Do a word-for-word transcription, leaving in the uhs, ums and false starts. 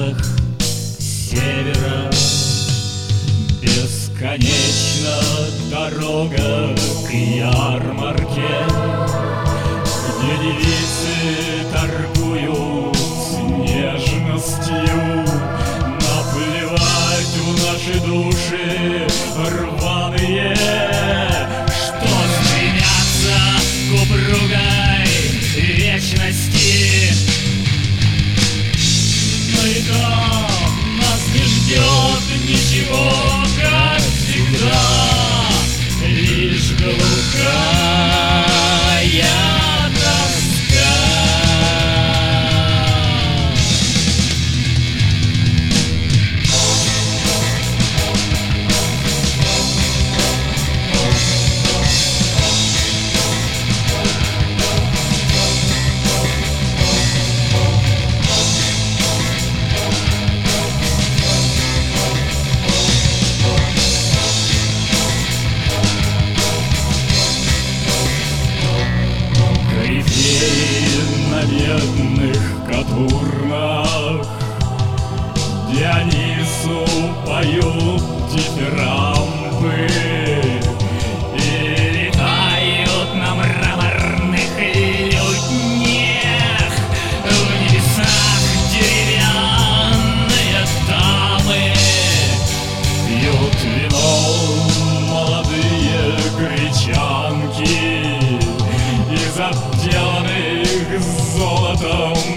улицах севера бесконечна дорога к ярмарке, где девицы торгуют нежностью. Наплевать в наши души рваные, что стремятся к упругой вечности. Но и там нас не ждет ничего, как всегда, лишь глухая тоска. На бедных катурнах Дионису поют дифирамбы и летают на мраморных лютнях. В небесах деревянные дамы пьют вино молодые гречанки из обделанных золотом